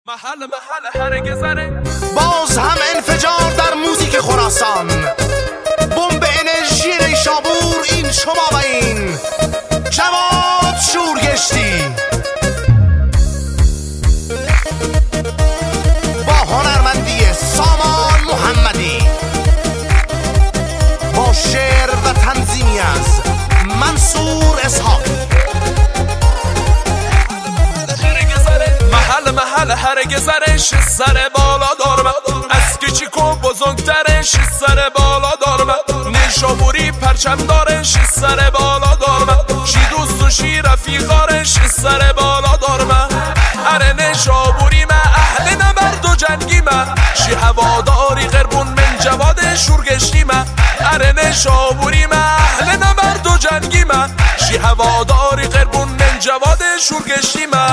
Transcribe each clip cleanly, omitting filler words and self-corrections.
محل هرگزره باز هم انفجار در موزیک خراسان. بمب انرژی نیشابور این شما و این جواد شورگشتی با هنرمندی سامان محمدی، با شعر و تنظیمی از منصور اسحاقی. محل هرگزرش سر بالا دارم، از کچیکو بزرگترش سر بالا دارم، نیشابوری پرچم دارش سر بالا دارم، شی دوست و شی رفیقارش سر بالا دارم. اره نیشابوری ما اهل نبرد و جنگی ما، شی هواداری قربون من جواد شورگشتی ما. اره نیشابوری ما اهل نبرد و جنگی ما، شی هواداری قربون من جواد شورگشتی ما.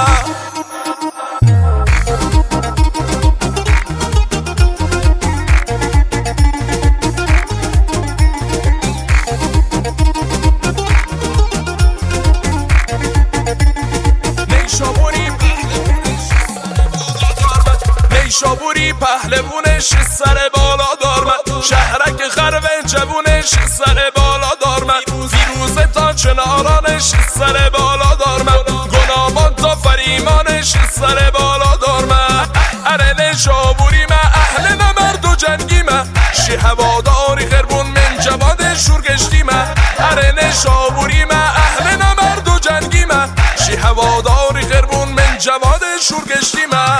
نیشابوری پهلوونش سر بالا دارم، شهرک خرو جوونش سر بالا دارم، فیروزه تا چنارانش سر بالا دارم، گنابان تا فریمانش سر بالا دارم. اره نیشابوری ما اهل نبرد و جنگی ما، شی هواداری قربون من جواد شورگشتی ما. اره نیشابوری ما اهل نبرد و جنگی ما، شی هواداری قربون من جواد شورگشتی ما.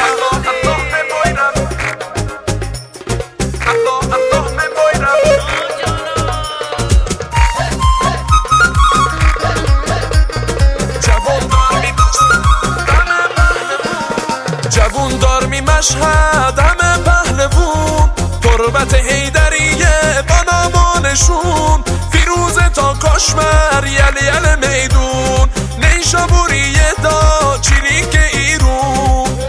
جوون دار می مشهد همه پهلوون، تربت حیدریه با نامانشون، فیروزه تا کاشمر یل میدون، نیشابوریه دا چریک ایرون.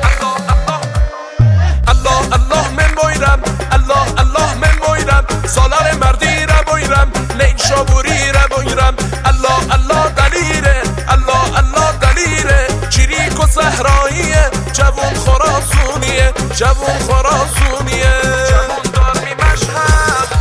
الله الله من بایرم، الله الله من بایرم، سالار مردی را بایرم، نیشابوری را بایرم. الله الله دلیره، الله الله دلیره، چریک و صحراییه، جوون خراسونیه، جوون خراسونیه. جوون دار می مشهد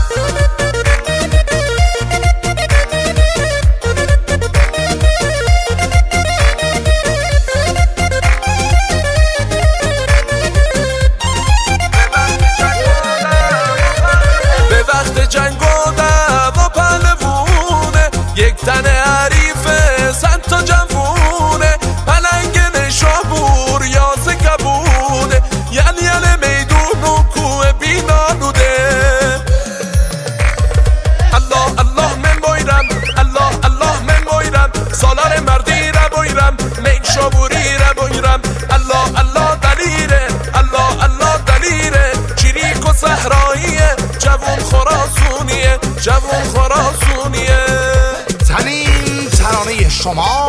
به وقت جنگ و دعوا پهلوونه، یک تن حریفه صد تا جوونه، پلنگ نیشابور یاز کبونه، یل میدون و کوه بینالوده. الله الله من بایرم، الله الله من بایرم، سالار مردی را بایرم، نیشابوری را بایرم. الله الله دلیره، الله الله دلیره، چریک و صحراییه، جوون خراسونیه، جوون خراسونیه. تنین ترانه شما